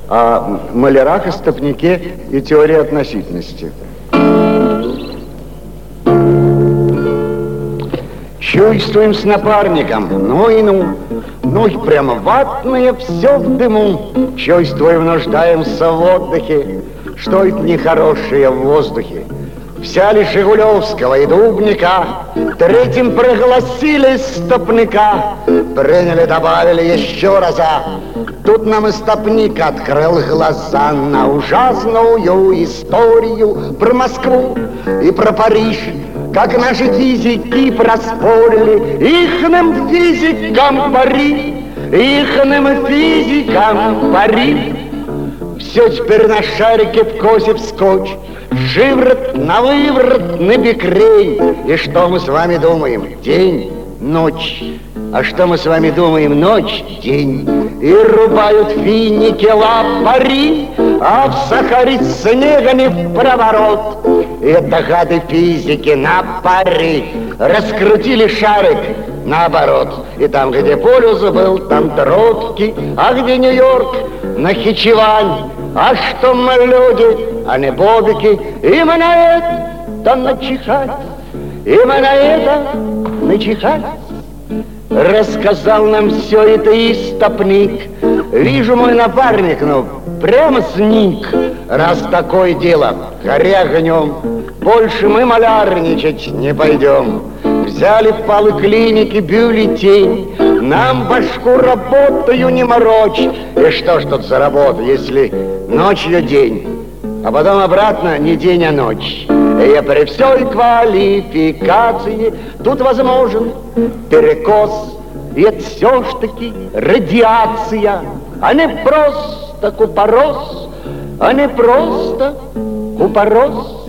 о малярах, истопнике и теории относительности. Чувствуем с напарником, ну и ну, ноги прямо ватные, все в дыму. Чувствуем, нуждаемся в отдыхе, что это нехорошее в воздухе. Взяли Жигулевского и Дубника, третьим пригласили стопника, приняли, добавили еще раза. Тут нам истопник открыл глаза на ужасную историю про Москву и про Париж. Как наши физики проспорили ихным физикам пари, ихным физикам пари. Все теперь на шарике в косе вскочь, шиворот на выворот на бекрень. И что мы с вами думаем? День, ночь. А что мы с вами думаем? Ночь, день. И рубают финики лапари, а в Сахаре снега не в проворот. И это гады физики на пари раскрутили шарик наоборот. И там, где полюс был, там Троцкий, а где Нью-Йорк, Нахичевань. А что мы люди, а не бобики, и мы на это начихать, и мы на это начихать. Рассказал нам все это истопник. Вижу, мой напарник, ну, прямо сник. Раз такое дело, гори огнем, больше мы малярничать не пойдем. Взяли в поликлинике бюллетень, нам башку работаю не морочь. И что ж тут за работа, если ночью день, а потом обратно не день, а ночь. И при всей квалификации тут возможен перекос. И это все ж таки радиация, а не просто купорос, а не просто купорос.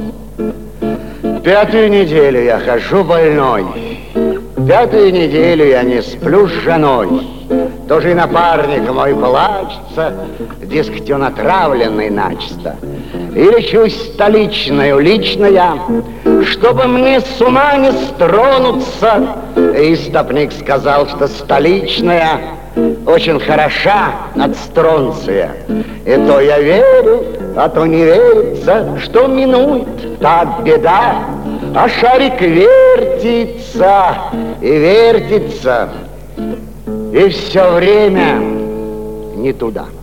Пятую неделю я хожу больной, пятую неделю я не сплю с женой. Тоже и напарник мой плачется, дескать, он отравленный начисто. И лечусь столичную лично я, чтобы мне с ума не стронуться. И истопник сказал, что столичная очень хороша от стронция. И то я верю, а то не верится, что минует та беда. А шарик вертится и вертится, и все время не туда.